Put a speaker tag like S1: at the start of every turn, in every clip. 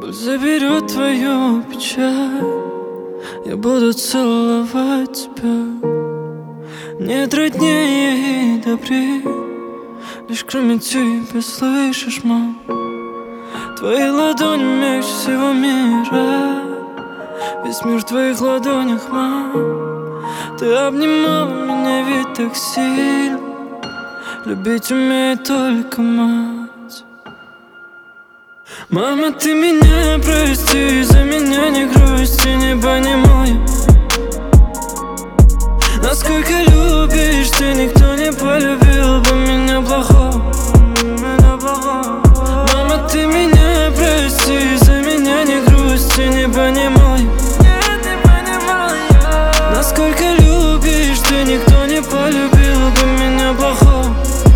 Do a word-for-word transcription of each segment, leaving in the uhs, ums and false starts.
S1: Боль заберет твою печаль, я буду целовать тебя. Нет роднее и добрее, лишь кроме тебя, слышишь, мам? Твои ладони мягче всего мира, весь мир в твоих ладонях, мам. Ты обнимала меня ведь так сильно, любить умеет только мать. Мама, ты меня прости, за меня не грусти, не понимаю, насколько любишь ты, никто не полюбил бы меня плохого. Мама, ты меня прости, за меня не грусти, не понимаю, насколько любишь ты, никто не полюбил бы меня плохого.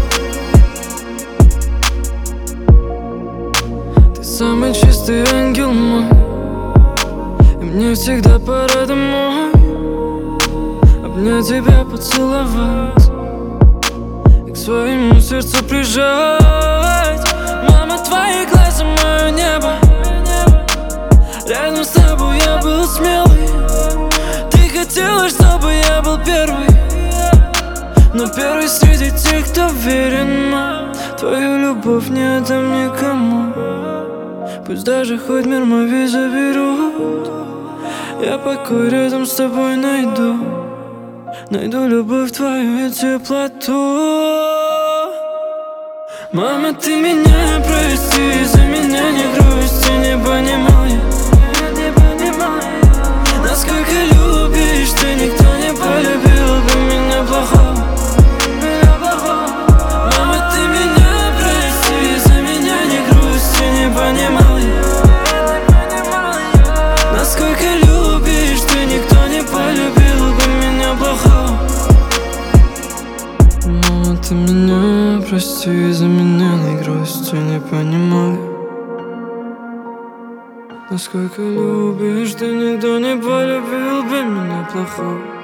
S1: Ты самый чистый ангел мой, и мне всегда пора домой. Обнять тебя, поцеловать и к своему сердцу прижать. Мама, твои глаза, мое небо, рядом с тобой я был смелый. Ты хотела, чтобы я был первый, но первый среди тех, кто верен, мам. Твою любовь не отдам никому, пусть даже хоть мир мой весь заберут. Я покой рядом с тобой найду, найду любовь твою и теплоту. Мама, ты меня прости, за меня не грусти, не понимаю, насколько любишь ты, никто не полюбил бы меня плохого. Мама, ты меня прости, за меня не грусти, не понимаю, насколько любишь ты, никто не полюбил бы меня плохого. Мама, ты меня прости, за меня не грусти, не понимаю, насколько любишь ты, никто не полюбил бы меня плохого.